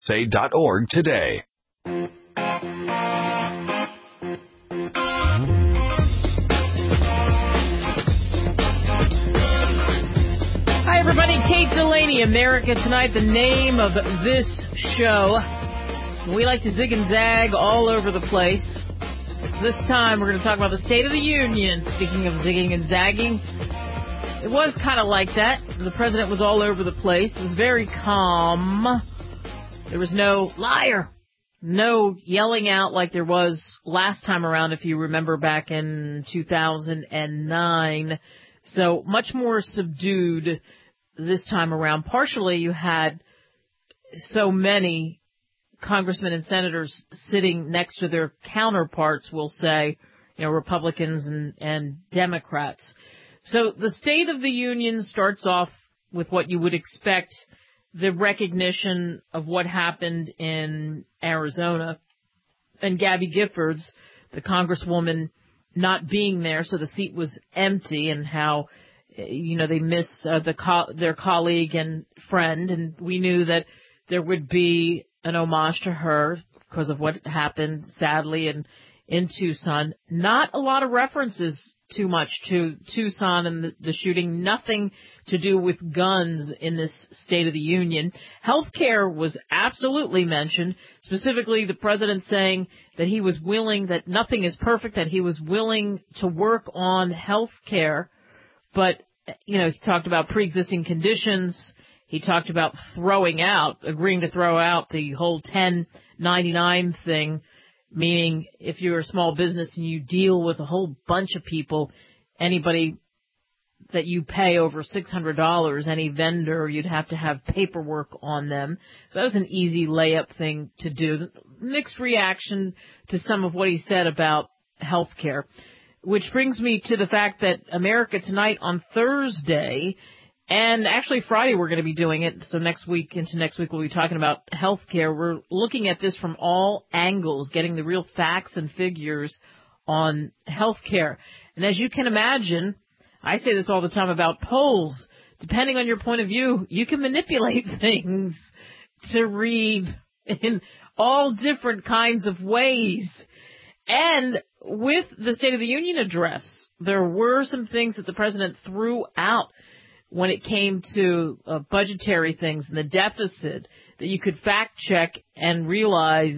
Say.org today. Hi, everybody. Kate Delaney, America Tonight, the name of this show. We like to zig and zag all over the place. This time, we're going to talk about the State of the Union. Speaking of zigging and zagging, it was kind of like that. The president was all over the place. It was very calm. There was no liar, no yelling out like there was last time around, if you remember back in 2009. So much more subdued this time around. Partially, you had so many congressmen and senators sitting next to their counterparts, we'll say, Republicans and Democrats. So the State of the Union starts off with what you would expect, the recognition of what happened in Arizona and Gabby Giffords, the congresswoman, not being there, so the seat was empty, and how, they miss their colleague and friend, and we knew that there would be an homage to her because of what happened, sadly, in Tucson. Not a lot of references too much to Tucson and the shooting. Nothing to do with guns in this State of the Union. Healthcare was absolutely mentioned, specifically the president saying that he was willing, that nothing is perfect, that he was willing to work on healthcare. But, he talked about pre-existing conditions. He talked about agreeing to throw out the whole 1099 thing, meaning if you're a small business and you deal with a whole bunch of people, anybody that you pay over $600, any vendor, you'd have to have paperwork on them. So that was an easy layup thing to do. Mixed reaction to some of what he said about health care, which brings me to the fact that America Tonight on Thursday, and actually Friday we're going to be doing it, so into next week we'll be talking about health care. We're looking at this from all angles, getting the real facts and figures on health care. And as you can imagine, I say this all the time about polls. Depending on your point of view, you can manipulate things to read in all different kinds of ways. And with the State of the Union address, there were some things that the president threw out when it came to budgetary things and the deficit that you could fact check and realize,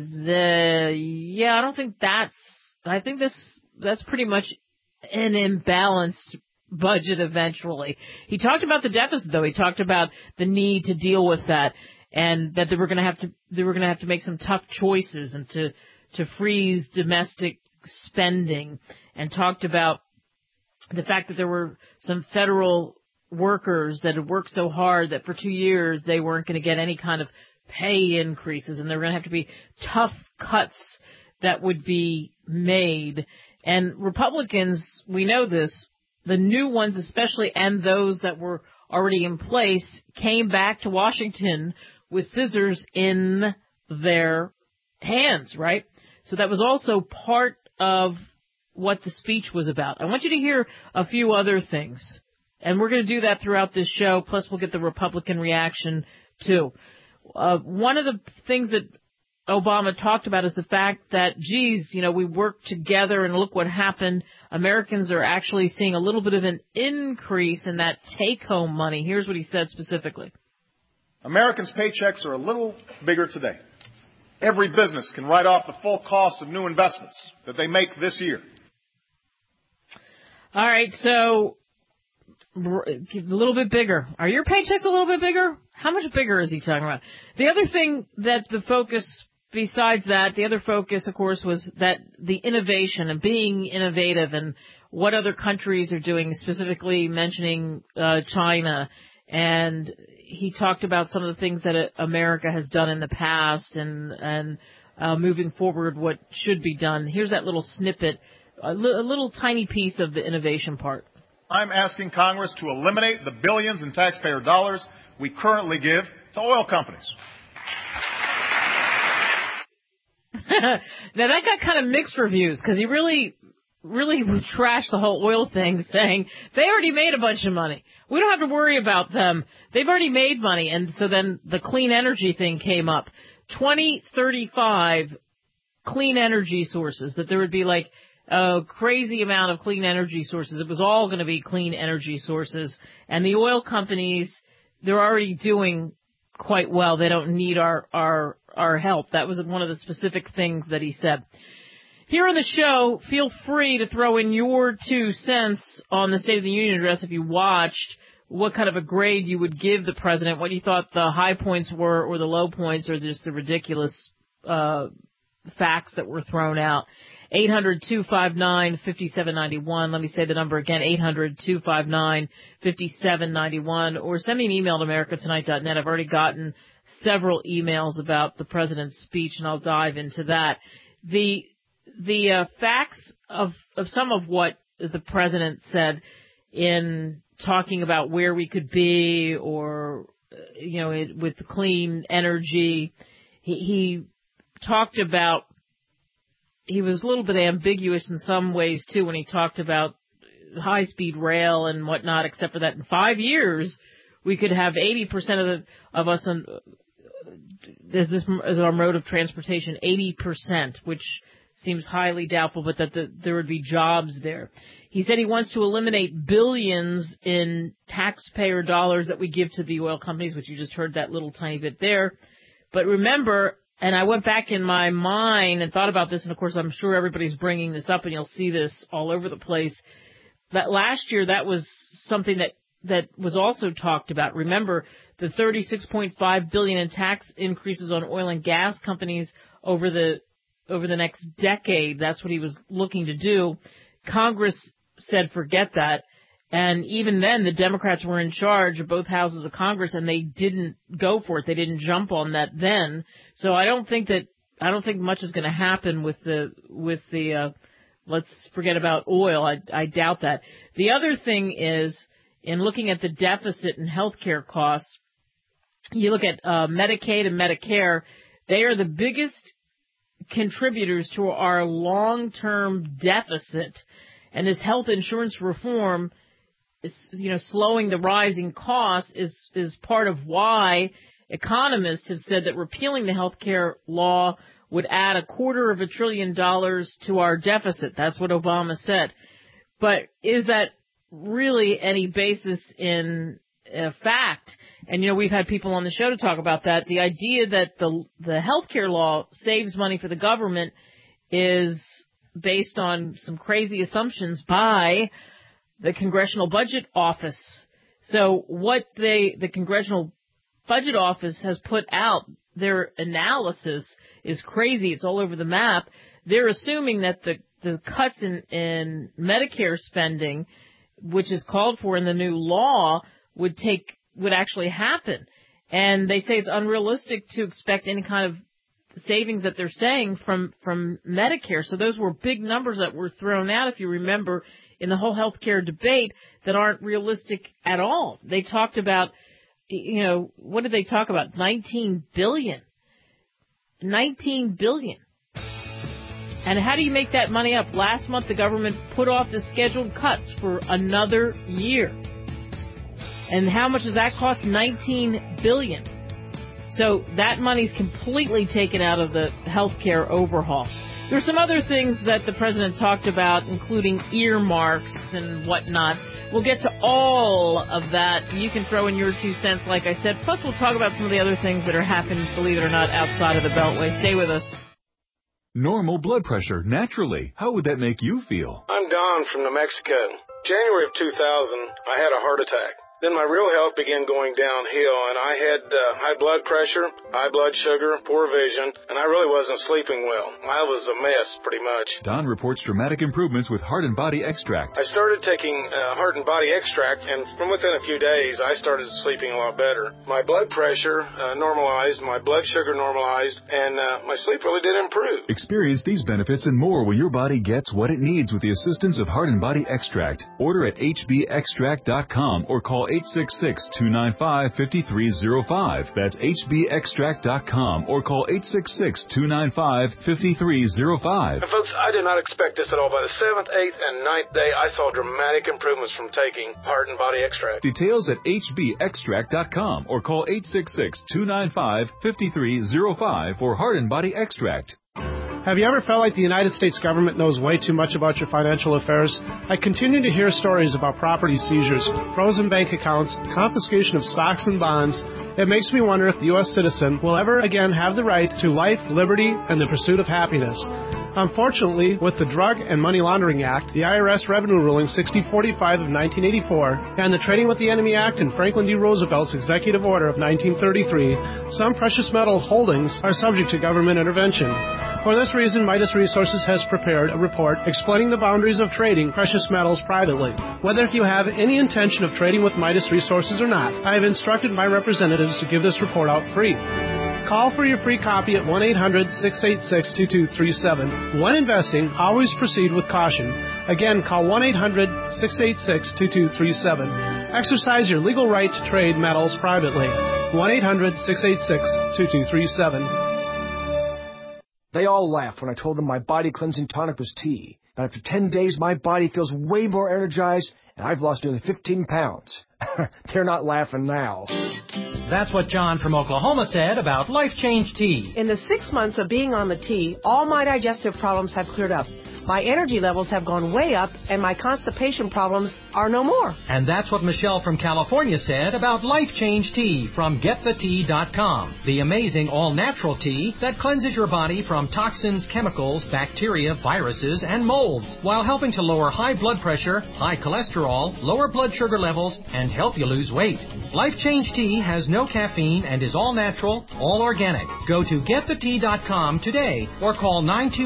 I think that's pretty much an imbalanced budget eventually. He talked about the deficit, though. He talked about the need to deal with that, and that they were going to have to make some tough choices and to freeze domestic spending, and talked about the fact that there were some federal workers that had worked so hard that for 2 years they weren't going to get any kind of pay increases, and there were going to have to be tough cuts that would be made. And Republicans, we know this, the new ones especially, and those that were already in place, came back to Washington with scissors in their hands, right? So that was also part of what the speech was about. I want you to hear a few other things, and we're going to do that throughout this show, plus we'll get the Republican reaction, too. One of the things that Obama talked about is the fact that, we worked together and look what happened. Americans are actually seeing a little bit of an increase in that take-home money. Here's what he said specifically. Americans' paychecks are a little bigger today. Every business can write off the full cost of new investments that they make this year. All right, so a little bit bigger. Are your paychecks a little bit bigger? How much bigger is he talking about? The other thing that the focus, besides that, the other focus, of course, was that the innovation and being innovative and what other countries are doing, specifically mentioning China. And he talked about some of the things that America has done in the past and moving forward what should be done. Here's that little snippet, a little tiny piece of the innovation part. I'm asking Congress to eliminate the billions in taxpayer dollars we currently give to oil companies. Now, that got kind of mixed reviews because he really trashed the whole oil thing, saying they already made a bunch of money. We don't have to worry about them. They've already made money. And so then the clean energy thing came up. 2035 clean energy sources, that there would be like a crazy amount of clean energy sources. It was all going to be clean energy sources. And the oil companies, they're already doing quite well. They don't need our help. That was one of the specific things that he said. Here on the show, feel free to throw in your 2 cents on the State of the Union address if you watched, what kind of a grade you would give the president, what you thought the high points were or the low points or just the ridiculous facts that were thrown out. 800-259-5791. Let me say the number again, 800-259-5791. Or send me an email to americatonight.net. I've already gotten several emails about the president's speech, and I'll dive into that. The facts of some of what the president said in talking about where we could be or, with the clean energy, he talked about, he was a little bit ambiguous in some ways, too, when he talked about high-speed rail and whatnot, except for that in 5 years, we could have 80% of us as our mode of transportation, 80%, which seems highly doubtful, but that there would be jobs there. He said he wants to eliminate billions in taxpayer dollars that we give to the oil companies, which you just heard that little tiny bit there. But remember, and I went back in my mind and thought about this, and of course I'm sure everybody's bringing this up, and you'll see this all over the place, that last year that was something that was also talked about. Remember, the $36.5 billion in tax increases on oil and gas companies over the next decade. That's what he was looking to do. Congress said forget that. And even then, the Democrats were in charge of both houses of Congress, and they didn't go for it. They didn't jump on that then. So I don't think much is going to happen with the let's forget about oil. I doubt that. The other thing is, in looking at the deficit and healthcare costs, you look at Medicaid and Medicare, they are the biggest contributors to our long-term deficit. And this health insurance reform, slowing the rising costs is part of why economists have said that repealing the health care law would add $250 billion to our deficit. That's what Obama said. But is that really any basis in fact? And, we've had people on the show to talk about that. The idea that the health care law saves money for the government is based on some crazy assumptions by the Congressional Budget Office. So what the Congressional Budget Office has put out, their analysis is crazy. It's all over the map. They're assuming that the cuts in Medicare spending, which is called for in the new law, would actually happen. And they say it's unrealistic to expect any kind of savings that they're saying from Medicare. So those were big numbers that were thrown out, if you remember, in the whole healthcare debate that aren't realistic at all. They talked about, what did they talk about? $19 billion. $19 billion. And how do you make that money up? Last month, the government put off the scheduled cuts for another year. And how much does that cost? $19 billion. So that money's completely taken out of the healthcare overhaul. There's some other things that the president talked about, including earmarks and whatnot. We'll get to all of that. You can throw in your 2 cents, like I said. Plus, we'll talk about some of the other things that are happening, believe it or not, outside of the Beltway. Stay with us. Normal blood pressure, naturally. How would that make you feel? I'm Don from New Mexico. January of 2000, I had a heart attack. Then my real health began going downhill, and I had high blood pressure, high blood sugar, poor vision, and I really wasn't sleeping well. I was a mess, pretty much. Don reports dramatic improvements with Heart and Body Extract. I started taking Heart and Body Extract, and from within a few days, I started sleeping a lot better. My blood pressure normalized, my blood sugar normalized, and my sleep really did improve. Experience these benefits and more when your body gets what it needs with the assistance of Heart and Body Extract. Order at hbextract.com or call 866-295-5305. That's hbextract.com or call 866-295-5305. Folks, I did not expect this at all. By the 7th, 8th, and 9th day, I saw dramatic improvements from taking Heart and Body Extract. Details at hbextract.com or call 866-295-5305 for Heart and Body Extract. Have you ever felt like the United States government knows way too much about your financial affairs? I continue to hear stories about property seizures, frozen bank accounts, confiscation of stocks and bonds. It makes me wonder if the U.S. citizen will ever again have the right to life, liberty, and the pursuit of happiness. Unfortunately, with the Drug and Money Laundering Act, the IRS Revenue Ruling 6045 of 1984, and the Trading with the Enemy Act and Franklin D. Roosevelt's Executive Order of 1933, some precious metal holdings are subject to government intervention. For this reason, Midas Resources has prepared a report explaining the boundaries of trading precious metals privately. Whether you have any intention of trading with Midas Resources or not, I have instructed my representatives to give this report out free. Call for your free copy at 1-800-686-2237. When investing, always proceed with caution. Again, call 1-800-686-2237. Exercise your legal right to trade metals privately. 1-800-686-2237. They all laughed when I told them my body cleansing tonic was tea. But after 10 days, my body feels way more energized, and I've lost nearly 15 pounds. They're not laughing now. That's what John from Oklahoma said about Life Change Tea. In the 6 months of being on the tea, all my digestive problems have cleared up. My energy levels have gone way up, and my constipation problems are no more. And that's what Michelle from California said about Life Change Tea from GetTheTea.com. The amazing all-natural tea that cleanses your body from toxins, chemicals, bacteria, viruses, and molds, while helping to lower high blood pressure, high cholesterol, lower blood sugar levels, and help you lose weight. Life Change Tea has no caffeine and is all-natural, all-organic. Go to GetTheTea.com today or call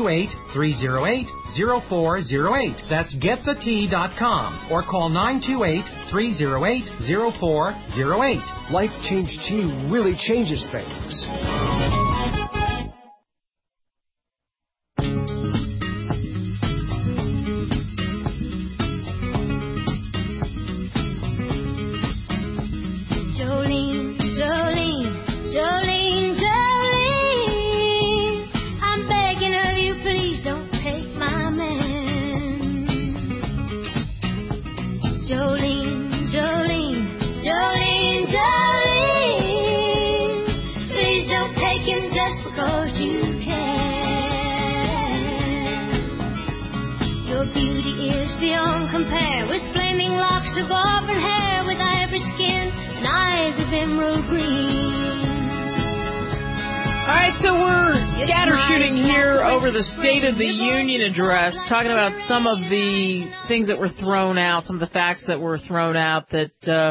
928-308-0408. That's GetTheTea.com or call 928-308-0408. Life Change Tea really changes things. Beyond compare, with flaming locks of auburn hair, with ivory skin and eyes of emerald green. All right, so we're scattershooting here over the State of the Union address, talking about some of the things that were thrown out, some of the facts that were thrown out that,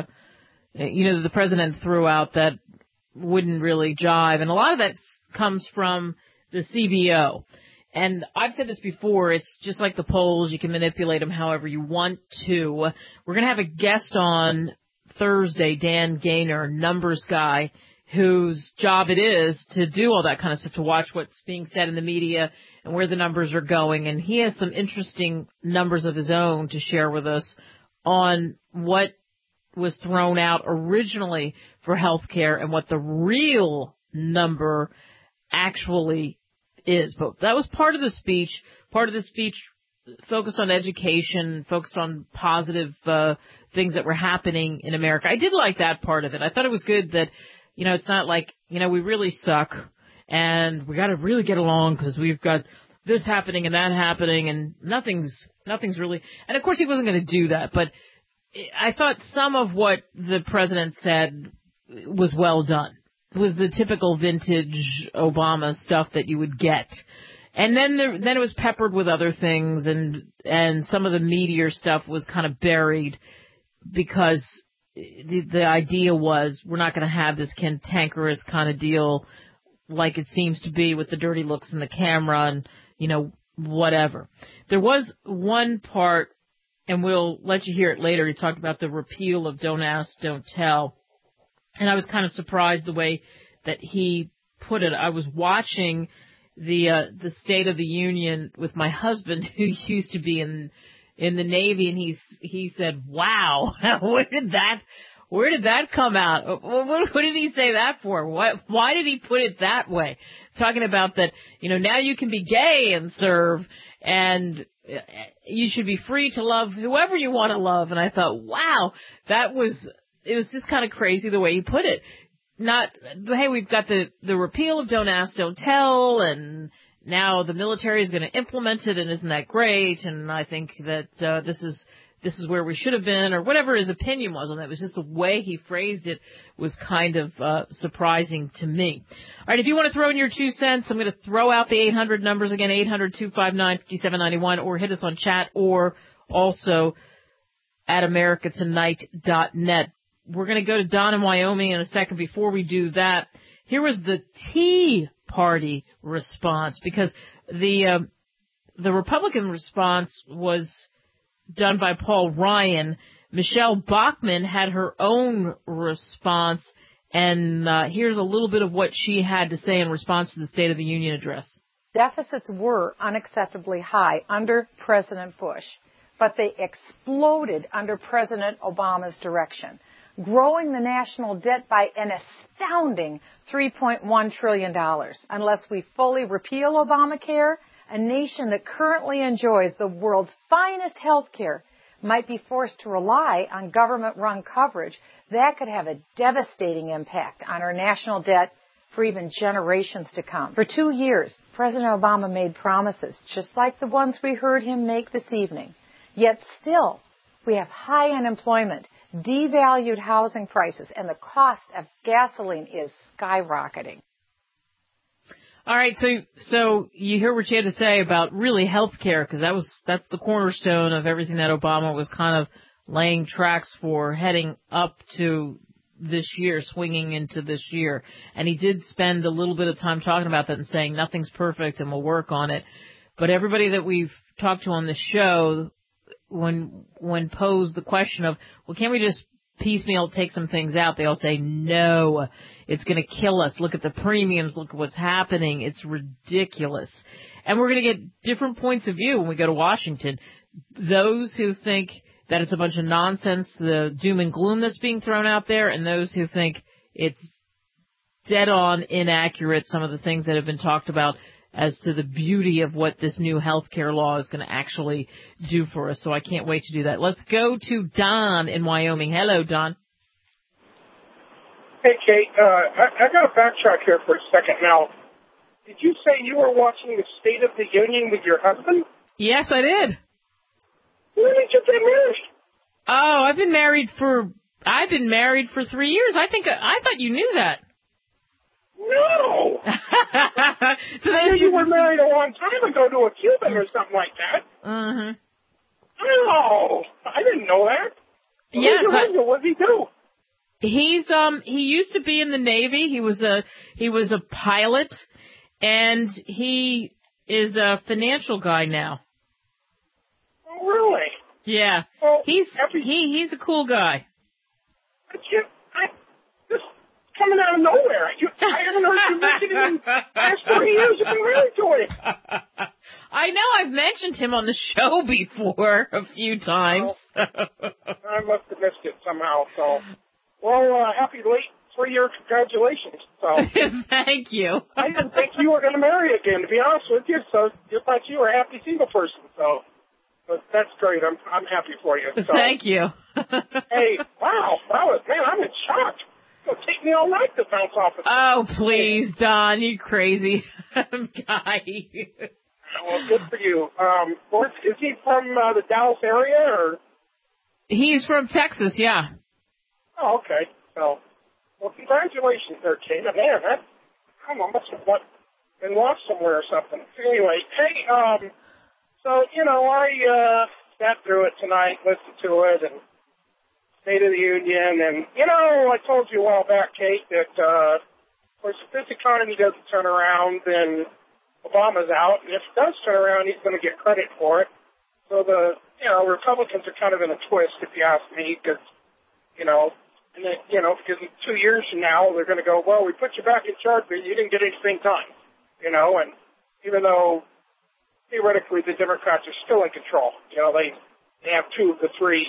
the president threw out that wouldn't really jive. And a lot of that comes from the CBO. And I've said this before, it's just like the polls. You can manipulate them however you want to. We're going to have a guest on Thursday, Dan Gaynor, numbers guy, whose job it is to do all that kind of stuff, to watch what's being said in the media and where the numbers are going. And he has some interesting numbers of his own to share with us on what was thrown out originally for health care and what the real number actually is. But that was part of the speech. Part of the speech focused on education, focused on positive things that were happening in America. I did like that part of it. I thought it was good that, it's not like, we really suck and we got to really get along because we've got this happening and that happening and nothing's really. And of course he wasn't going to do that, but I thought some of what the president said was well done. It was the typical vintage Obama stuff that you would get. And then it was peppered with other things, and some of the meteor stuff was kind of buried because the idea was we're not going to have this cantankerous kind of deal like it seems to be with the dirty looks in the camera and, whatever. There was one part, and we'll let you hear it later. He talked about the repeal of Don't Ask, Don't Tell. And I was kind of surprised the way that he put it. I was watching the State of the Union with my husband, who used to be in the Navy, and he said, "Wow, where did that come out? What did he say that for? Why did he put it that way?" talking about that, now you can be gay and serve, and you should be free to love whoever you want to love. And I thought, wow, it was just kind of crazy the way he put it. Not, hey, we've got the repeal of Don't Ask, Don't Tell, and now the military is going to implement it, and isn't that great? And I think that this is where we should have been, or whatever his opinion was on that. It was just the way he phrased it was kind of surprising to me. All right, if you want to throw in your 2 cents, I'm going to throw out the 800 numbers again, 800-259-5791, or hit us on chat, or also at americatonight.net. We're going to go to Don in Wyoming in a second. Before we do that, here was the Tea Party response, because the Republican response was done by Paul Ryan. Michelle Bachmann had her own response, and here's a little bit of what she had to say in response to the State of the Union address. Deficits were unacceptably high under President Bush, but they exploded under President Obama's direction, growing the national debt by an astounding $3.1 trillion. Unless we fully repeal Obamacare, a nation that currently enjoys the world's finest health care might be forced to rely on government-run coverage. That could have a devastating impact on our national debt for even generations to come. For 2 years, President Obama made promises just like the ones we heard him make this evening. Yet still, we have high unemployment, devalued housing prices, and the cost of gasoline is skyrocketing. All right, so you hear what she had to say about really health care, because that's the cornerstone of everything that Obama was kind of laying tracks for heading up to this year, swinging into this year. And he did spend a little bit of time talking about that and saying nothing's perfect and we'll work on it. But everybody that we've talked to on the show, when posed the question of, well, can't we just piecemeal take some things out, they all say, no, it's going to kill us. Look at the premiums. Look at what's happening. It's ridiculous. And we're going to get different points of view when we go to Washington. Those who think that it's a bunch of nonsense, the doom and gloom that's being thrown out there, and those who think it's dead on inaccurate, some of the things that have been talked about as to the beauty of what this new health care law is going to actually do for us. So I can't wait to do that. Let's go to Don in Wyoming. Hello, Don. Hey, Kate. I got to backtrack here for a second. Now, did you say you were watching the State of the Union with your husband? Yes, I did. When did you get married? Oh, I've been married for 3 years. I thought you knew that. No. So I knew you were married a long time ago to a Cuban or something like that. Mm-hmm. No, I didn't know that. Yes. What does he do? He used to be in the Navy. He was a pilot, and he is a financial guy now. Oh, really? Yeah. Well, he's a cool guy. Just coming out of nowhere. I haven't heard you mention him in the past 30 years you've been married to him. I know I've mentioned him on the show before a few times. I must have missed it somehow. So, well, happy late 3-year congratulations. So, thank you. I didn't think you were going to marry again, to be honest with you. So, just like you were a happy single person. So, but that's great. I'm happy for you. So. Thank you. Hey, wow, man, I'm in shock. It'll take me all night to bounce off of. Oh, please, Don, you crazy guy. Well, good for you. Is he from the Dallas area, or? He's from Texas, yeah. Oh, okay. So, well, congratulations there, Kate. Man, that must have been lost somewhere or something. Anyway, hey, so, I sat through it tonight, listened to it, and State of the Union, and, I told you a while back, Kate, that, of course, if this economy doesn't turn around, then Obama's out, and if it does turn around, he's going to get credit for it. So Republicans are kind of in a twist, if you ask me, because, because in 2 years from now, they're going to go, well, we put you back in charge, but you didn't get anything done, and even though theoretically the Democrats are still in control, they have 2 of the three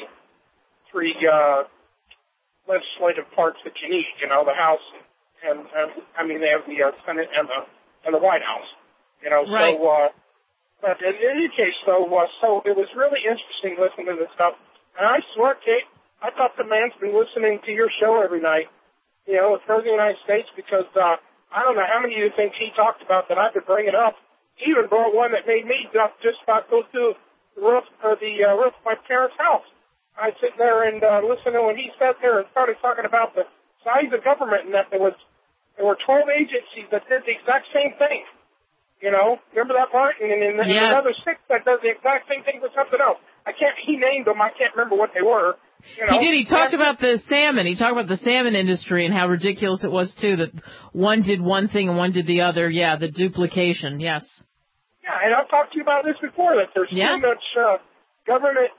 legislative parts that you need, the House, and they have the Senate and in the White House. You know, right. So, but in any case, though, so it was really interesting listening to this stuff. And I swear, Kate, I thought the man's been listening to your show every night, you know, with President of the United States, because I don't know how many of you think he talked about that I've been bringing up. He even brought one that made me just about go through the roof of my parents' house. I was sitting there and listening when he sat there and started talking about the size of government and that there were 12 agencies that did the exact same thing. You know, remember that part? And then yes. Another 6 that does the exact same thing with something else. He named them. I can't remember what they were. You know? He did. He talked about the salmon. He talked about the salmon industry and how ridiculous it was, too, that one did one thing and one did the other. Yeah, the duplication. Yes. Yeah, and I've talked to you about this before, that there's too much government,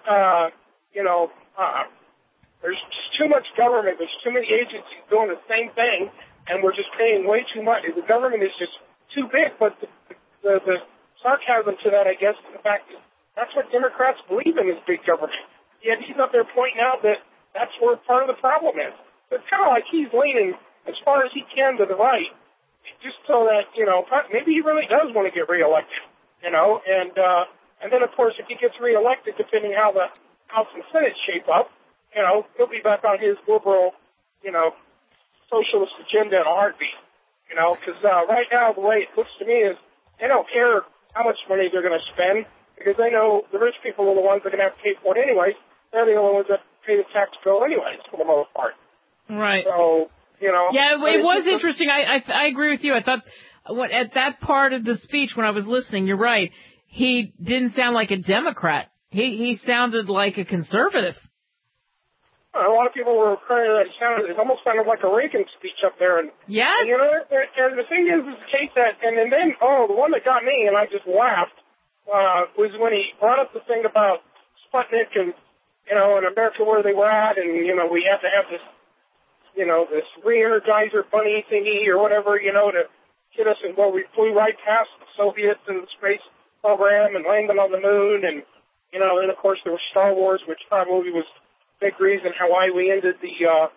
there's just too much government. There's too many agencies doing the same thing, and we're just paying way too much. The government is just too big, but the sarcasm to that, I guess, is the fact that that's what Democrats believe in, is big government. Yet he's up there pointing out that that's where part of the problem is. It's kind of like he's leaning as far as he can to the right, just so that, you know, maybe he really does want to get reelected, you know, and then, of course, if he gets reelected, depending how the House and Senate shape up, you know, he'll be back on his liberal, you know, socialist agenda in a heartbeat. You know, because right now the way it looks to me is they don't care how much money they're going to spend, because they know the rich people are the ones that are going to have to pay for it anyways. They're the only ones that pay the tax bill anyways, for the most part. Right. So, you know. Yeah, it was interesting. I agree with you. I thought at that part of the speech when I was listening, you're right, he didn't sound like a Democrat. He sounded like a conservative. A lot of people were crying that it almost sounded like a Reagan speech up there. And, yes. And, you know, and the thing is Kate, that, and then, the one that got me, and I just laughed, was when he brought up the thing about Sputnik and, you know, in America where they were at, and, you know, we had to have this, you know, this re-energizer bunny thingy or whatever, you know, to get us, and well, we flew right past the Soviets and the space program and landed on the moon, and, you know, and of course there was Star Wars, which probably was big reason why we ended the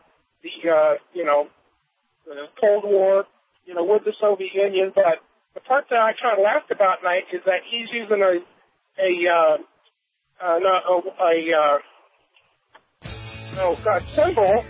Cold War, you know, with the Soviet Union. But the part that I kind of laughed about tonight is that he's using symbol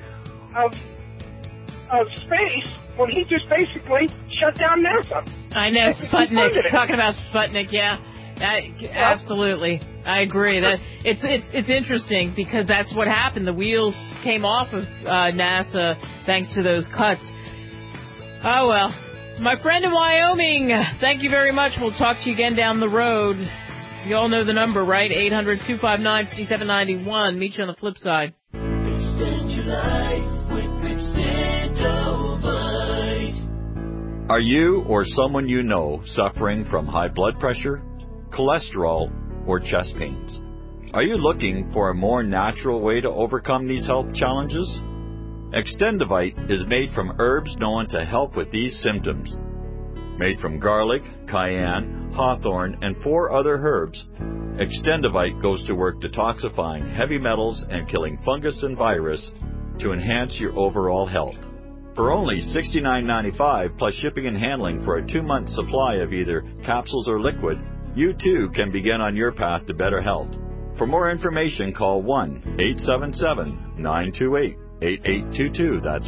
of space when he just basically shut down NASA. I know, Sputnik. Talking about Sputnik, yeah. Absolutely. I agree. That it's interesting because that's what happened. The wheels came off of NASA thanks to those cuts. Oh, well. My friend in Wyoming, thank you very much. We'll talk to you again down the road. You all know the number, right? 800-259-5791. Meet you on the flip side. Extend your life with Extendovite. Are you or someone you know suffering from high blood pressure, cholesterol, or chest pains? Are you looking for a more natural way to overcome these health challenges? Extendovite is made from herbs known to help with these symptoms. Made from garlic, cayenne, hawthorn, and 4 other herbs, Extendovite goes to work detoxifying heavy metals and killing fungus and virus to enhance your overall health. For only $69.95 plus shipping and handling for a 2-month supply of either capsules or liquid, you too can begin on your path to better health. For more information, call 1-877-928-8822. That's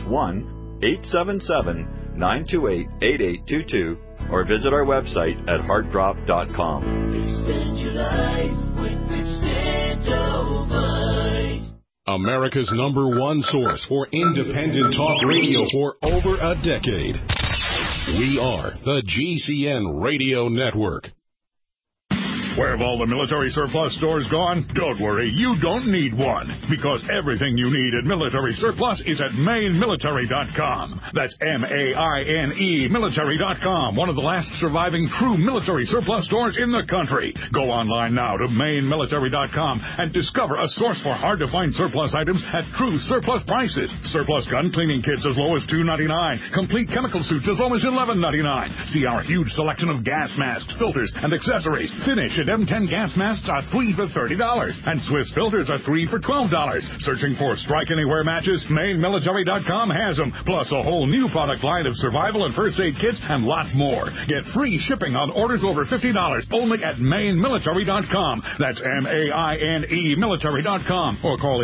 1-877-928-8822. Or visit our website at heartdrop.com. Extend your life with Extendovite. America's #1 source for independent talk radio for over a decade. We are the GCN Radio Network. Where have all the military surplus stores gone? Don't worry, you don't need one, because everything you need at Military Surplus is at MaineMilitary.com. That's M-A-I-N-E Military.com, one of the last surviving true military surplus stores in the country. Go online now to MaineMilitary.com and discover a source for hard-to-find surplus items at true surplus prices. Surplus gun cleaning kits as low as $2.99. Complete chemical suits as low as $11.99. See our huge selection of gas masks, filters, and accessories. Finish Digit M10 gas masks are 3 for $30, and Swiss filters are 3 for $12. Searching for Strike Anywhere matches? MainMilitary.com has them, plus a whole new product line of survival and first aid kits and lots more. Get free shipping on orders over $50 only at MainMilitary.com. That's MAINE military.com, or call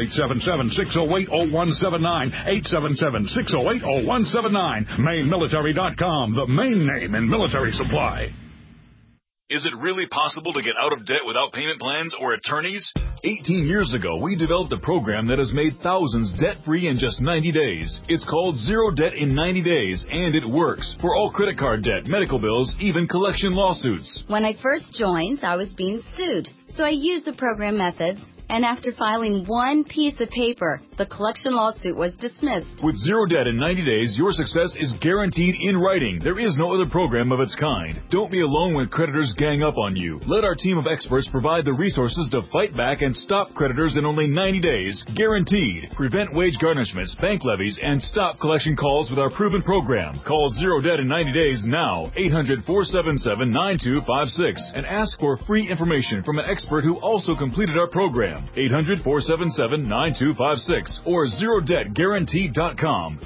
877-608-0179, 877-608-0179. MainMilitary.com, the main name in military supply. Is it really possible to get out of debt without payment plans or attorneys? 18 years ago, we developed a program that has made thousands debt-free in just 90 days. It's called Zero Debt in 90 Days, and it works for all credit card debt, medical bills, even collection lawsuits. When I first joined, I was being sued, so I used the program methods. And after filing one piece of paper, the collection lawsuit was dismissed. With Zero Debt in 90 days, your success is guaranteed in writing. There is no other program of its kind. Don't be alone when creditors gang up on you. Let our team of experts provide the resources to fight back and stop creditors in only 90 days. Guaranteed. Prevent wage garnishments, bank levies, and stop collection calls with our proven program. Call Zero Debt in 90 days now, 800-477-9256, and ask for free information from an expert who also completed our program. 800-477-9256 or ZeroDebtGuaranteed.com.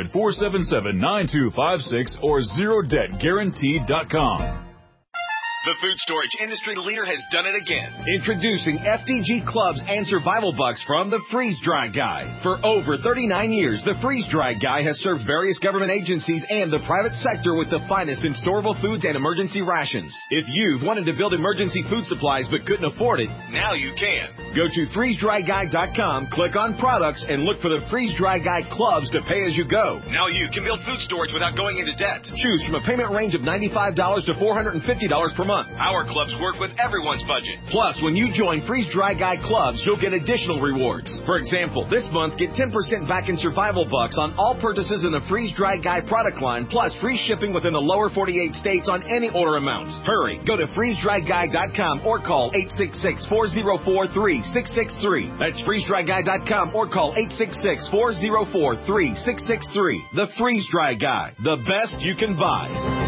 800-477-9256 or ZeroDebtGuaranteed.com. The food storage industry leader has done it again. Introducing FDG Clubs and Survival Bucks from the Freeze Dry Guy. For over 39 years, the Freeze Dry Guy has served various government agencies and the private sector with the finest in storable foods and emergency rations. If you've wanted to build emergency food supplies but couldn't afford it, now you can. Go to FreezeDryGuy.com, click on products, and look for the Freeze Dry Guy Clubs to pay as you go. Now you can build food storage without going into debt. Choose from a payment range of $95 to $450 per month. Our clubs work with everyone's budget. Plus, when you join Freeze Dry Guy Clubs, you'll get additional rewards. For example, this month, get 10% back in survival bucks on all purchases in the Freeze Dry Guy product line, plus free shipping within the lower 48 states on any order amount. Hurry, go to freezedryguy.com or call 866-404-3663. That's freezedryguy.com or call 866-404-3663. The Freeze Dry Guy, the best you can buy.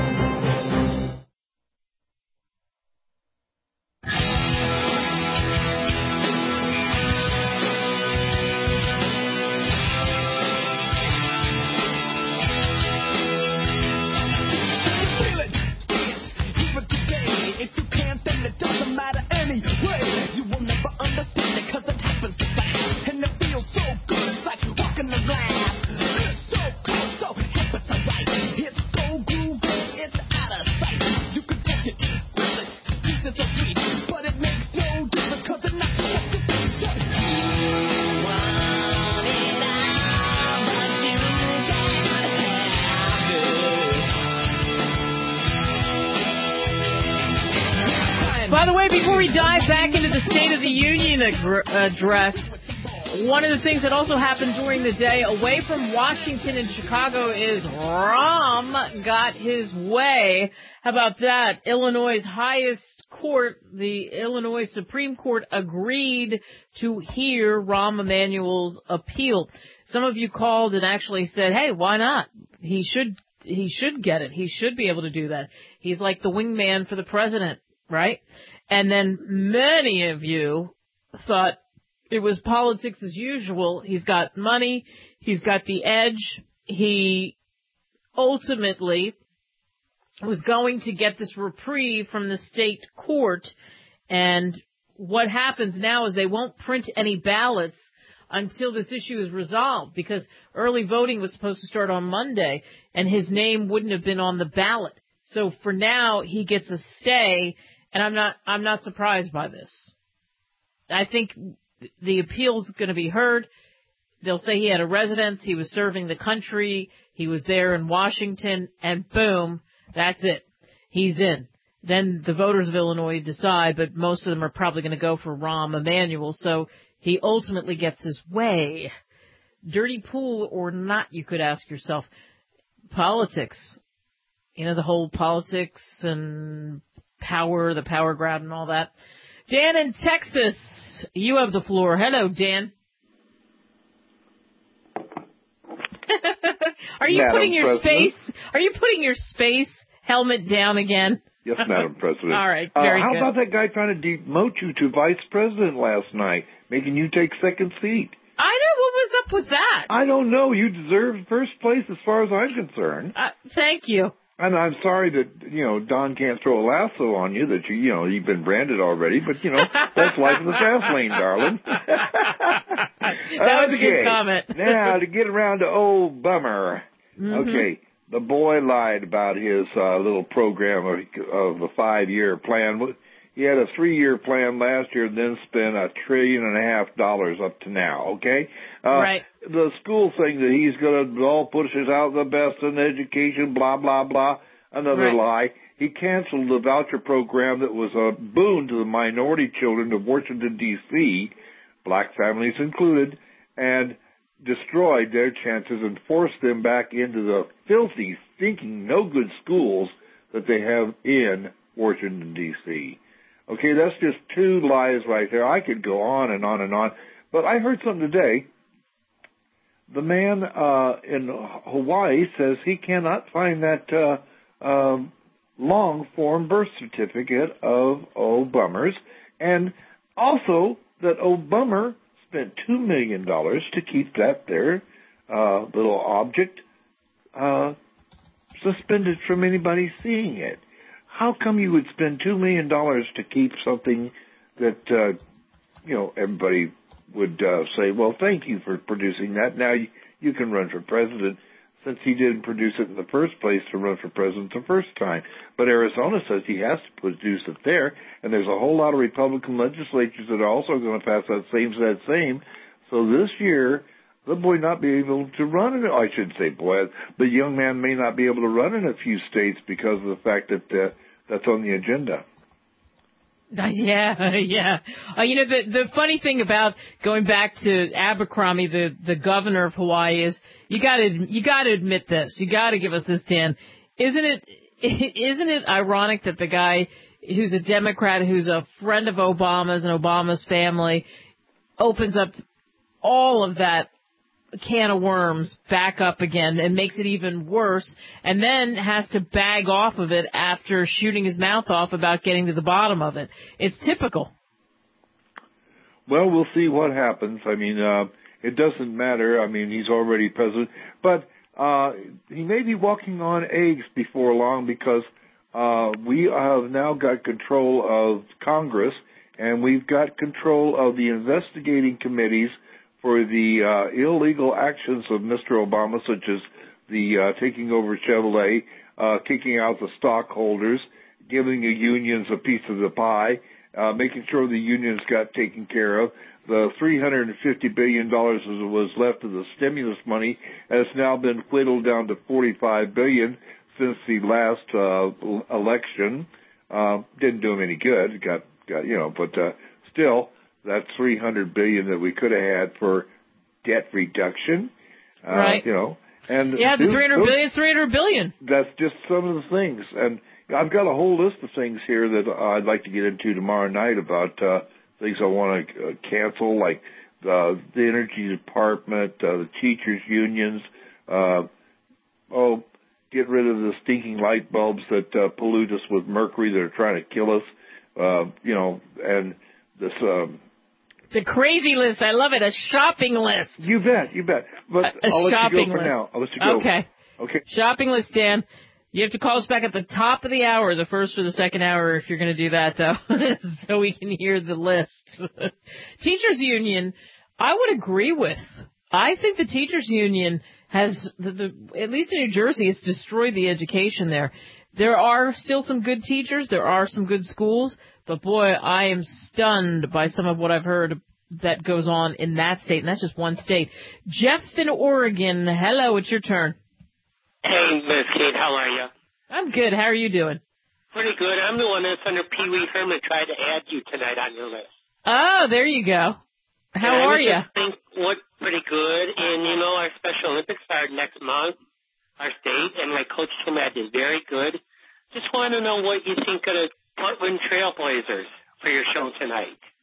By the way, before we dive back into the State of the Union address, one of the things that also happened during the day away from Washington and Chicago is Rahm got his way. How about that? Illinois' highest court, the Illinois Supreme Court, agreed to hear Rahm Emanuel's appeal. Some of you called and actually said, hey, why not? He should get it. He should be able to do that. He's like the wingman for the president, right? And then many of you thought it was politics as usual. He's got money. He's got the edge. He ultimately was going to get this reprieve from the state court. And what happens now is they won't print any ballots until this issue is resolved, because early voting was supposed to start on Monday and his name wouldn't have been on the ballot. So for now, he gets a stay, and I'm not surprised by this. I think the appeal's going to be heard. They'll say he had a residence, he was serving the country, he was there in Washington, and boom, that's it. He's in. Then the voters of Illinois decide, but most of them are probably going to go for Rahm Emanuel, so he ultimately gets his way. Dirty pool or not, you could ask yourself. Politics. You know, the whole politics and power, the power grab and all that. Dan in Texas, you have the floor. Hello, Dan. Are you putting your space helmet down again? Yes, Madam President. All right, very how good. about that guy trying to demote you to vice president last night, making you take second seat? I know. What was up with that? I don't know. You deserve first place as far as I'm concerned. Thank you. And I'm sorry that, Don can't throw a lasso on you, that you've been branded already, but, that's life in the fast lane, darling. That was a good comment. Now, to get around to old Bummer. Mm-hmm. Okay, the boy lied about his little program of a 5-year plan. He had a 3-year plan last year and then spent $1.5 trillion up to now, okay? Right. The school thing that he's going to all pushes out the best in education, blah, blah, blah. Another lie. He canceled the voucher program that was a boon to the minority children of Washington, D.C., black families included, and destroyed their chances and forced them back into the filthy, stinking, no-good schools that they have in Washington, D.C. Okay, that's just 2 lies right there. I could go on and on and on. But I heard something today. The man in Hawaii says he cannot find that long-form birth certificate of Obama's, and also that Obama spent $2 million to keep that there little object suspended from anybody seeing it. How come you would spend $2 million to keep something that, everybody would say, well, thank you for producing that. Now you can run for president, since he didn't produce it in the first place to run for president the first time. But Arizona says he has to produce it there, and there's a whole lot of Republican legislatures that are also going to pass that same. So this year, the boy not be able to run in it. I shouldn't say boy. The young man may not be able to run in a few states because of the fact that that's on the agenda. Yeah. The funny thing about going back to Abercrombie, the governor of Hawaii, is you got to admit this. You got to give us this, Dan. Isn't it ironic that the guy who's a Democrat, who's a friend of Obama's and Obama's family, opens up all of that can of worms back up again and makes it even worse, and then has to bag off of it after shooting his mouth off about getting to the bottom of it? It's typical. Well, we'll see what happens. I mean, it doesn't matter. I mean, he's already president, but he may be walking on eggs before long, because we have now got control of Congress, and we've got control of the investigating committees for the illegal actions of Mr. Obama, such as the taking over Chevrolet, kicking out the stockholders, giving the unions a piece of the pie, making sure the unions got taken care of. The $350 billion that was left of the stimulus money has now been whittled down to $45 billion since the last election. Didn't do him any good. Got but still, that's $300 billion that we could have had for debt reduction. Right. And the $300 billion is $300 billion. That's just some of the things. And I've got a whole list of things here that I'd like to get into tomorrow night about things I want to cancel, like the Energy Department, the teachers' unions, get rid of the stinking light bulbs that pollute us with mercury that are trying to kill us, and this... the crazy list. I love it. A shopping list. You bet. But I'll let you go for now. I'll let you go. Okay. Shopping list, Dan. You have to call us back at the top of the hour, the first or the second hour, if you're going to do that, though, so we can hear the lists. Teachers Union, I would agree with. I think the Teachers Union has, at least in New Jersey, it's destroyed the education there. There are still some good teachers. There are some good schools. But, boy, I am stunned by some of what I've heard that goes on in that state, and that's just one state. Jeff in Oregon, hello, it's your turn. Hey, Miss Kate, how are you? I'm good. How are you doing? Pretty good. I'm the one that's under Pee Wee Herman tried to add you tonight on your list. Oh, there you go. How are you? I think what's pretty good, and our Special Olympics are next month, our state, and my coach Tim Ed is very good. Just want to know what you think of the Portland Trailblazers for your show tonight.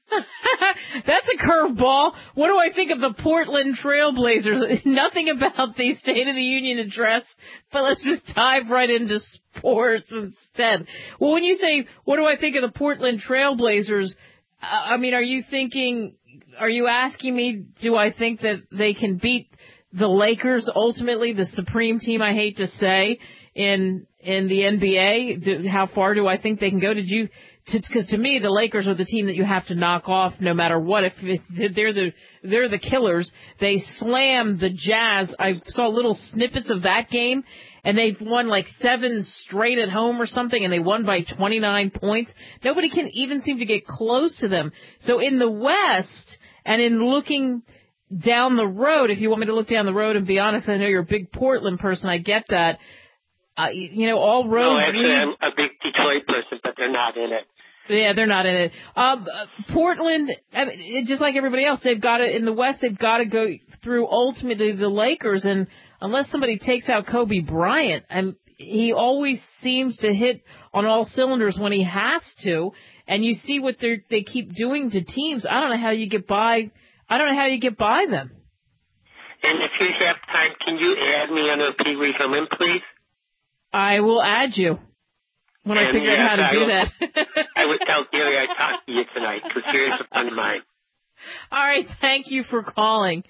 That's a curveball. What do I think of the Portland Trailblazers? Nothing about the State of the Union address, but let's just dive right into sports instead. Well, when you say, what do I think of the Portland Trailblazers, I mean, are you asking me, do I think that they can beat the Lakers, ultimately the supreme team, I hate to say, in the NBA? How far do I think they can go? Because to me, the Lakers are the team that you have to knock off no matter what. If they're the killers. They slammed the Jazz. I saw little snippets of that game, and they've won like 7 straight at home or something, and they won by 29 points. Nobody can even seem to get close to them. So in the West, and in looking down the road, if you want me to look down the road and be honest, I know you're a big Portland person. I get that. All roads. No, actually, I'm a big Detroit person, but they're not in it. Yeah, they're not in it. Portland, I mean, just like everybody else, they've got to, in the West, they've got to go through ultimately the Lakers, and unless somebody takes out Kobe Bryant, and he always seems to hit on all cylinders when he has to, and you see what they keep doing to teams. I don't know how you get by them. And if you have time, can you add me on a Pee Wee Herman, please? I will add you when I figure out how to do that. I would tell Gary I talked to you tonight, because Gary's a friend of mine. All right, thank you for calling.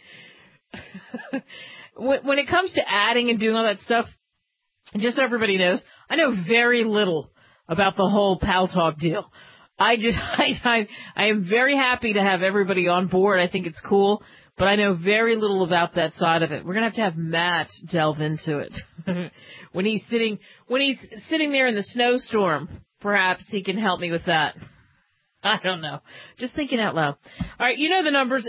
When it comes to adding and doing all that stuff, just so everybody knows, I know very little about the whole Pal Talk deal. I am very happy to have everybody on board. I think it's cool, but I know very little about that side of it. We're going to have Matt delve into it. When he's sitting there in the snowstorm, perhaps he can help me with that. I don't know. Just thinking out loud. All right, you know the numbers,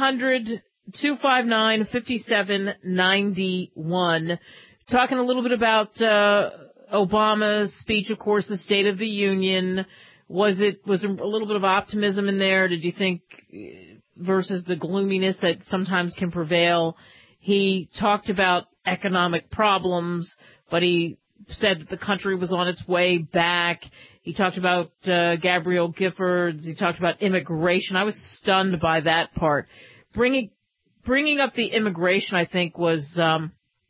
800-259-5791. Talking a little bit about Obama's speech, of course, the State of the Union. Was a little bit of optimism in there? Did you think, versus the gloominess that sometimes can prevail? He talked about economic problems, but he said that the country was on its way back. He talked about Gabrielle Giffords. He talked about immigration. I was stunned by that part. Bringing up the immigration, I think, was a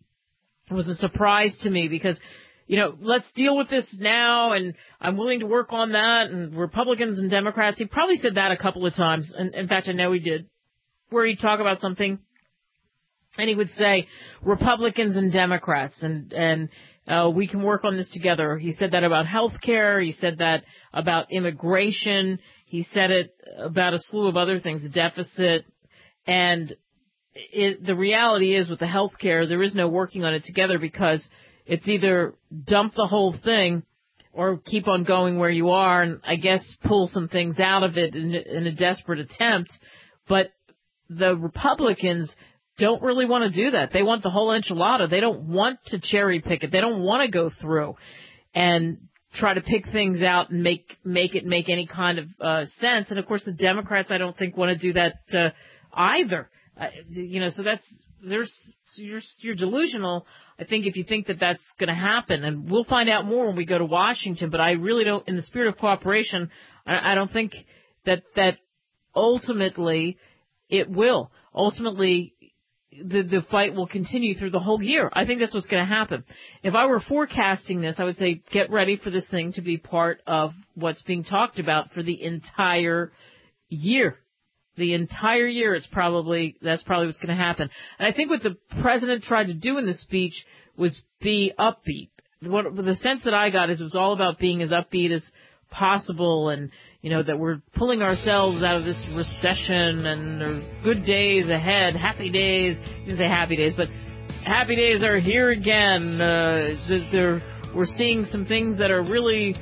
surprise to me because, let's deal with this now, and I'm willing to work on that, and Republicans and Democrats. He probably said that a couple of times, and in fact, I know he did, where he'd talk about something, and he would say, Republicans and Democrats, and we can work on this together. He said that about health care. He said that about immigration. He said it about a slew of other things, the deficit, and the reality is with the health care, there is no working on it together because it's either dump the whole thing or keep on going where you are and I guess pull some things out of it in a desperate attempt. But the Republicans don't really want to do that. They want the whole enchilada. They don't want to cherry pick it. They don't want to go through and try to pick things out and make it make any kind of sense. And of course the Democrats I don't think want to do that either. So you're delusional, I think, if you think that that's going to happen. And we'll find out more when we go to Washington, but I really don't, in the spirit of cooperation, I don't think that ultimately it will. Ultimately, the fight will continue through the whole year. I think that's what's going to happen. If I were forecasting this, I would say get ready for this thing to be part of what's being talked about for the entire year. The entire year, that's probably what's going to happen. And I think what the president tried to do in the speech was be upbeat. The sense that I got is it was all about being as upbeat as possible, and that we're pulling ourselves out of this recession, and there are good days ahead, happy days. I didn't say happy days, but happy days are here again. We're seeing some things that are really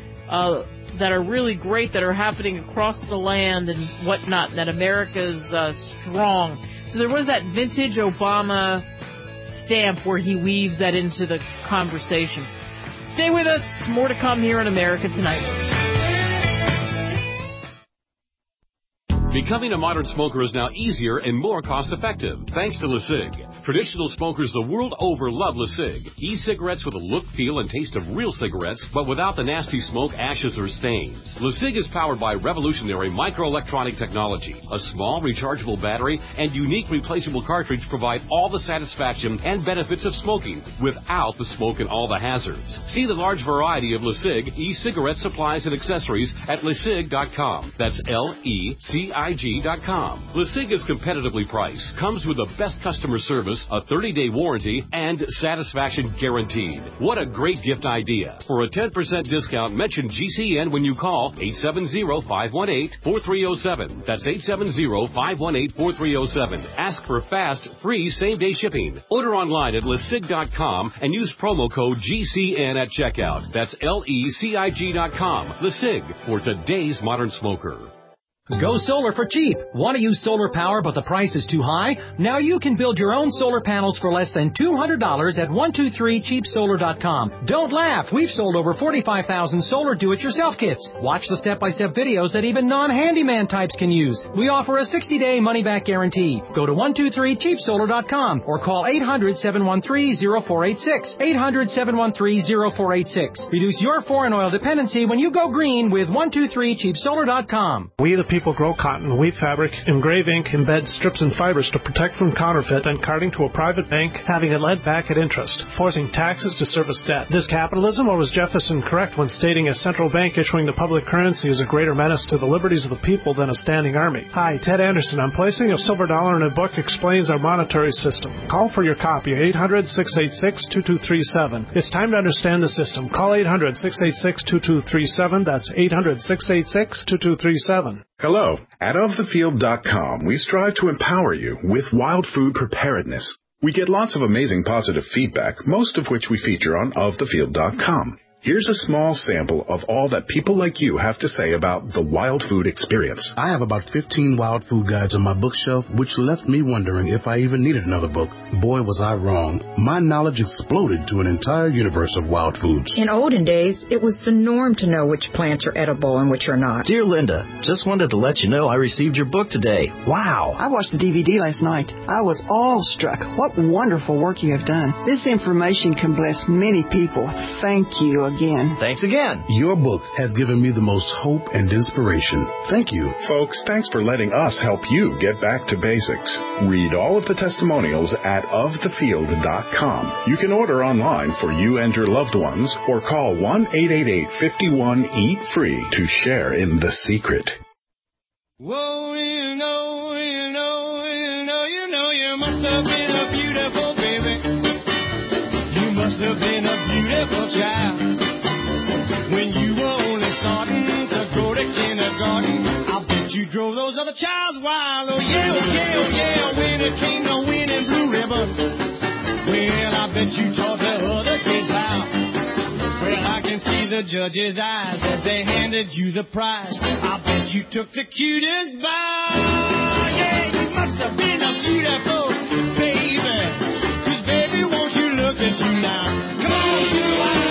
great that are happening across the land and whatnot, and that America's strong. So there was that vintage Obama stamp where he weaves that into the conversation. Stay with us. More to come here on America Tonight. Becoming a modern smoker is now easier and more cost-effective, thanks to LeSig. Traditional smokers the world over love LeSig. E-cigarettes with a look, feel, and taste of real cigarettes, but without the nasty smoke, ashes, or stains. LeSig is powered by revolutionary microelectronic technology. A small, rechargeable battery and unique replaceable cartridge provide all the satisfaction and benefits of smoking, without the smoke and all the hazards. See the large variety of LeSig e-cigarette supplies and accessories at LeSig.com. That's LECIG.com. LeSig is competitively priced, comes with the best customer service, a 30-day warranty, and satisfaction guaranteed. What a great gift idea. For a 10% discount, mention GCN when you call 870-518-4307. That's 870-518-4307. Ask for fast, free, same-day shipping. Order online at LeSig.com and use promo code GCN at checkout. That's LECIG.com. LeSig, for today's modern smoker. Go solar for cheap. Want to use solar power but the price is too high? Now you can build your own solar panels for less than $200 at 123cheapsolar.com. Don't laugh. We've sold over 45,000 solar do-it-yourself kits. Watch the step-by-step videos that even non-handyman types can use. We offer a 60-day money-back guarantee. Go to 123cheapsolar.com or call 800-713-0486. 800-713-0486. Reduce your foreign oil dependency when you go green with 123cheapsolar.com. We the people grow cotton, weave fabric, engrave ink, embed strips and fibers to protect from counterfeit and carting to a private bank, having it lent back at interest, forcing taxes to service debt. This capitalism, or was Jefferson correct when stating a central bank issuing the public currency is a greater menace to the liberties of the people than a standing army? Hi, Ted Anderson. I'm placing a silver dollar in a book explains our monetary system. Call for your copy, 800-686-2237. It's time to understand the system. Call 800-686-2237. That's 800-686-2237. Hello. At OfTheField.com, we strive to empower you with wild food preparedness. We get lots of amazing positive feedback, most of which we feature on OfTheField.com. Here's a small sample of all that people like you have to say about the wild food experience. I have about 15 wild food guides on my bookshelf, which left me wondering if I even needed another book. Boy, was I wrong. My knowledge exploded to an entire universe of wild foods. In olden days, it was the norm to know which plants are edible and which are not. Dear Linda, just wanted to let you know I received your book today. Wow. I watched the DVD last night. I was awestruck. What wonderful work you have done. This information can bless many people. Thank you again. Thanks again. Your book has given me the most hope and inspiration. Thank you. Folks, thanks for letting us help you get back to basics. Read all of the testimonials at ofthefield.com. You can order online for you and your loved ones or call 1-888-51-EAT-FREE to share in the secret. Whoa, you must have been a beautiful baby. You must have been a beautiful child. When you were only starting to go to kindergarten, I bet you drove those other childs wild. Oh yeah, oh yeah, oh yeah, when it came to winning blue ribbons. Well, I bet you taught the other kids how. Well, I can see the judge's eyes as they handed you the prize. I bet you took the cutest bow. Yeah, you must have been a beautiful baby. 'Cause baby, won't you look at you now? Come on, you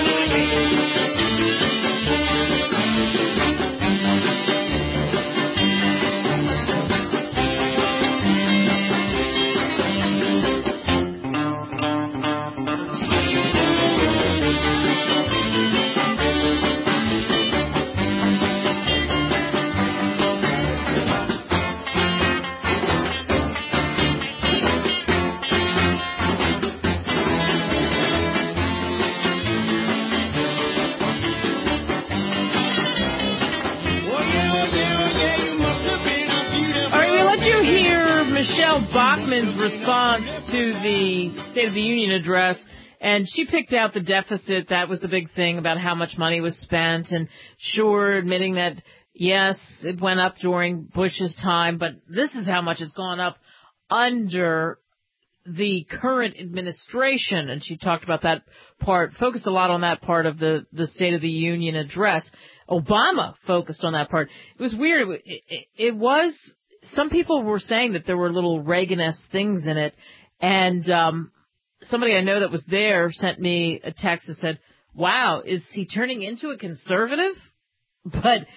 Bachmann's response to the State of the Union address, and she picked out the deficit. That was the big thing about how much money was spent, and sure, admitting that, yes, it went up during Bush's time, but this is how much it's gone up under the current administration, and she talked about that part, focused a lot on that part of the State of the Union address. Obama focused on that part. It was weird. It was... Some people were saying that there were little Reagan-esque things in it, and somebody I know that was there sent me a text that said, wow, is he turning into a conservative? But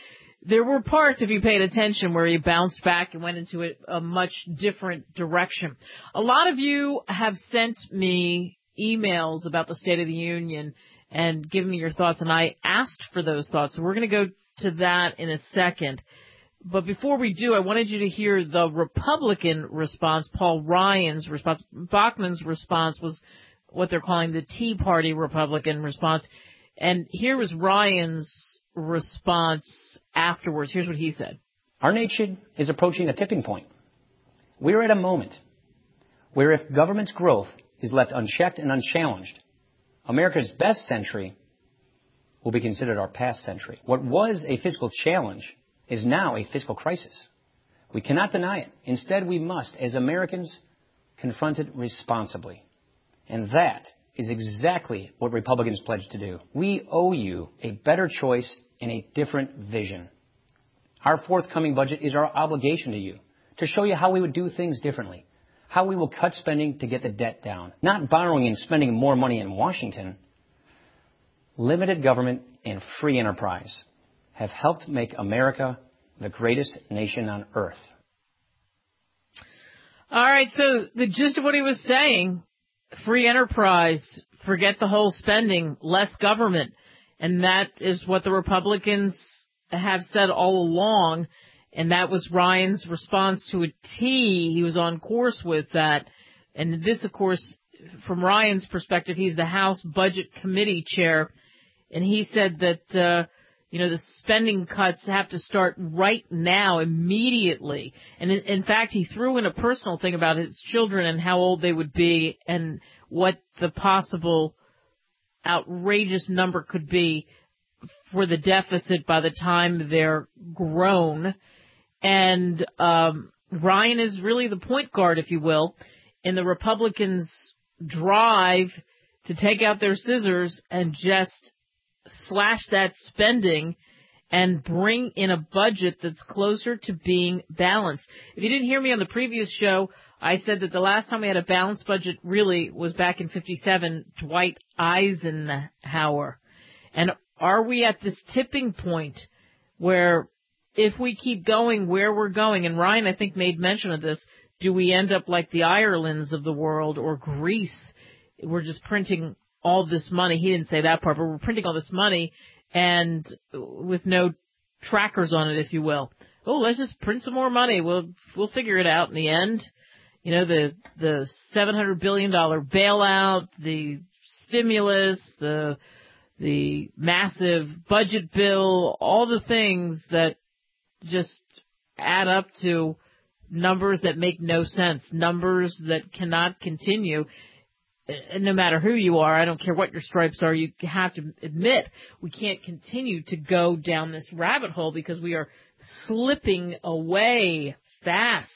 there were parts, if you paid attention, where he bounced back and went into a much different direction. A lot of you have sent me emails about the State of the Union and given me your thoughts, and I asked for those thoughts. So we're going to go to that in a second. But before we do, I wanted you to hear the Republican response, Paul Ryan's response. Bachmann's response was what they're calling the Tea Party Republican response. And here was Ryan's response afterwards. Here's what he said. Our nation is approaching a tipping point. We're at a moment where if government's growth is left unchecked and unchallenged, America's best century will be considered our past century. What was a fiscal challenge is now a fiscal crisis. We cannot deny it. Instead, we must, as Americans, confront it responsibly. And that is exactly what Republicans pledged to do. We owe you a better choice and a different vision. Our forthcoming budget is our obligation to you, to show you how we would do things differently, how we will cut spending to get the debt down, not borrowing and spending more money in Washington. Limited government and free enterprise have helped make America the greatest nation on earth. All right, so the gist of what he was saying, free enterprise, forget the whole spending, less government. And that is what the Republicans have said all along. And that was Ryan's response to a T. He was on course with that. And this, of course, from Ryan's perspective, he's the House Budget Committee chair. And he said that, the spending cuts have to start right now, immediately. And in fact, he threw in a personal thing about his children and how old they would be and what the possible outrageous number could be for the deficit by the time they're grown. And Ryan is really the point guard, if you will, in the Republicans' drive to take out their scissors and just slash that spending and bring in a budget that's closer to being balanced. If you didn't hear me on the previous show, I said that the last time we had a balanced budget really was back in 1957, Dwight Eisenhower. And are we at this tipping point where if we keep going where we're going, and Ryan, I think, made mention of this, do we end up like the Irelands of the world or Greece? We're just printing all this money. He didn't say that part, but we're printing all this money and with no trackers on it, if you will. Oh, let's just print some more money. We'll figure it out in the end. The $700 billion bailout, the stimulus, the massive budget bill, all the things that just add up to numbers that make no sense, numbers that cannot continue. And no matter who you are, I don't care what your stripes are, you have to admit we can't continue to go down this rabbit hole because we are slipping away fast.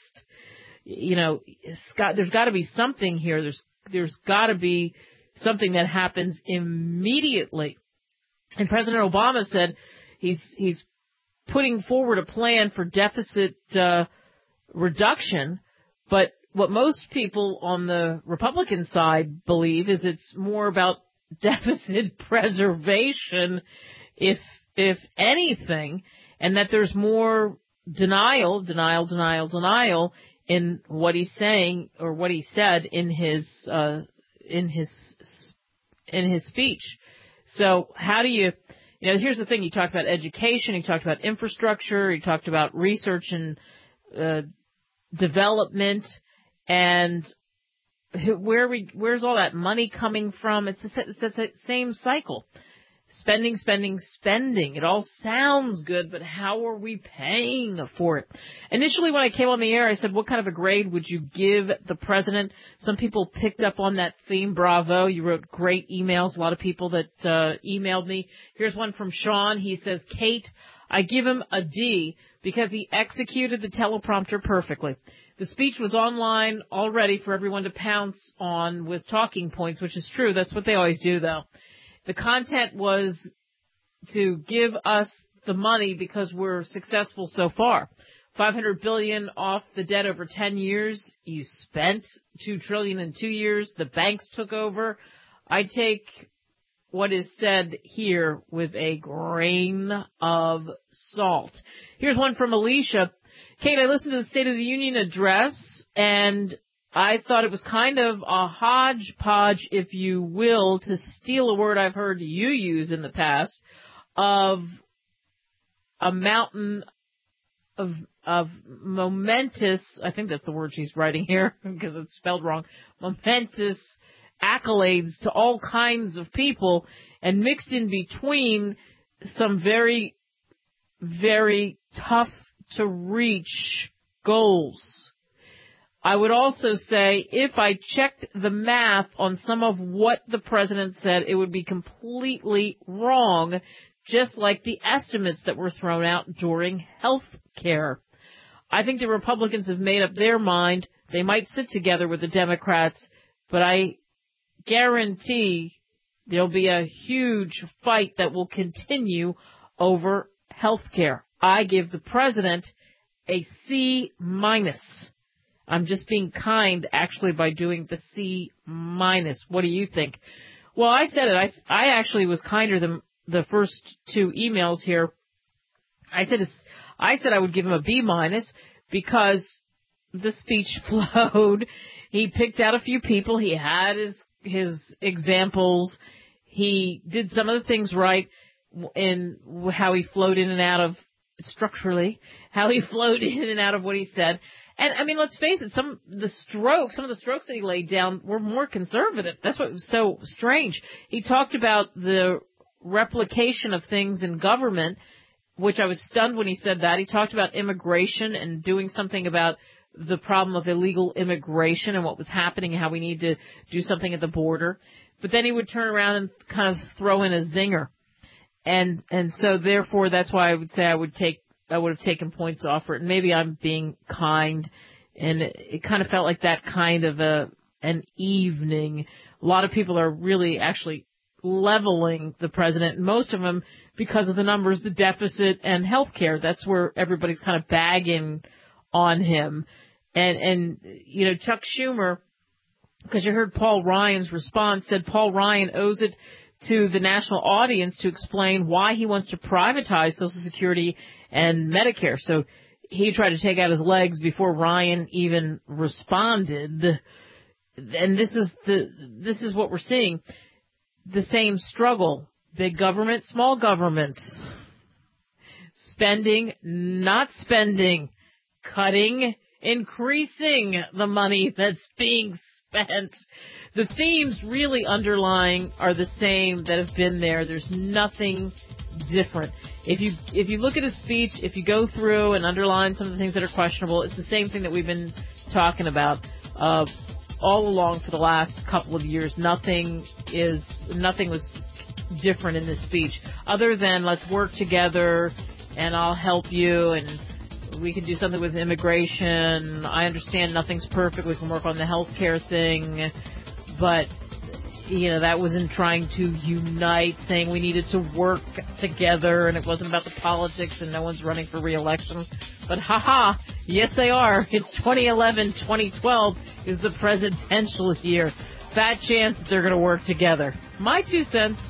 There's got to be something here. There's got to be something that happens immediately. And President Obama said he's putting forward a plan for deficit reduction, but what most people on the Republican side believe is it's more about deficit preservation, if anything, and that there's more denial in what he's saying or what he said in his speech. So how do you here's the thing. You talked about education, you talked about infrastructure, you talked about research and development. And where's all that money coming from? It's the same cycle. Spending. It all sounds good, but how are we paying for it? Initially, when I came on the air, I said, what kind of a grade would you give the president? Some people picked up on that theme. Bravo. You wrote great emails. A lot of people that emailed me. Here's one from Sean. He says, Kate, I give him a D because he executed the teleprompter perfectly. The speech was online already for everyone to pounce on with talking points, which is true. That's what they always do, though. The content was to give us the money because we're successful so far. $500 billion off the debt over 10 years. You spent $2 trillion in 2 years. The banks took over. I take what is said here with a grain of salt. Here's one from Alicia. Kate, I listened to the State of the Union address, and I thought it was kind of a hodgepodge, if you will, to steal a word I've heard you use in the past, of a mountain of momentous, I think that's the word she's writing here because it's spelled wrong, momentous accolades to all kinds of people, and mixed in between some very, very tough to reach goals. I would also say if I checked the math on some of what the president said, it would be completely wrong, just like the estimates that were thrown out during health care. I think the Republicans have made up their mind. They might sit together with the Democrats, but I guarantee there'll be a huge fight that will continue over health care. I give the president a C-. I'm just being kind, actually, by doing the C-. What do you think? Well, I said it. I actually was kinder than the first two emails here. I said I would give him a B- because the speech flowed. He picked out a few people. He had his examples. He did some of the things right in how he flowed in and out of structurally, how he flowed in and out of what he said. And I mean, let's face it, some of the strokes that he laid down were more conservative. That's what was so strange. He talked about the replication of things in government, which I was stunned when he said that. He talked about immigration and doing something about the problem of illegal immigration and what was happening and how we need to do something at the border. But then he would turn around and kind of throw in a zinger. And so therefore that's why I would say I would have taken points off for it. And maybe I'm being kind, and it kind of felt like that kind of an evening. A lot of people are really actually leveling the president, most of them because of the numbers, the deficit, and health care. That's where everybody's kind of bagging on him. And you know, Chuck Schumer, because you heard Paul Ryan's response, said Paul Ryan owes it to the national audience to explain why he wants to privatize Social Security and Medicare. So he tried to take out his legs before Ryan even responded. And this is what we're seeing. The same struggle. Big government, small government. Spending, not spending. Cutting, increasing the money that's being spent. The themes really underlying are the same that have been there. There's nothing different. If you look at his speech, if you go through and underline some of the things that are questionable, it's the same thing that we've been talking about all along for the last couple of years. Nothing was different in this speech, other than let's work together and I'll help you and we can do something with immigration. I understand nothing's perfect. We can work on the health care thing. But, you know, that wasn't trying to unite, saying we needed to work together, and it wasn't about the politics, and no one's running for re-election. But yes they are. It's 2011, 2012 is the presidential year. Fat chance that they're going to work together. My 2 cents.